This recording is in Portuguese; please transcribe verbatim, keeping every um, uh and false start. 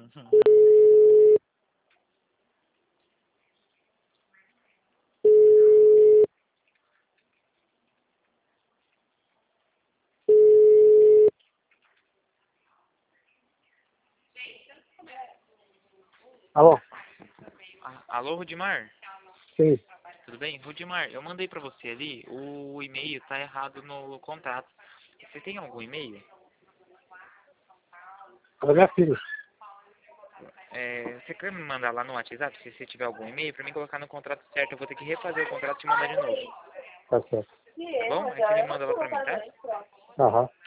Alô? Ah, alô, Rudimar? Sim. Tudo bem? Rudimar, eu mandei pra você ali, o e-mail tá errado no contrato. Você tem algum e-mail? Da minha filha. É, você quer me mandar lá no WhatsApp, se você tiver algum e-mail, pra mim colocar no contrato certo? Eu vou ter que refazer o contrato e te mandar de novo. Tá certo. Tá bom? Aí você me manda lá pra mim, tá? Aham.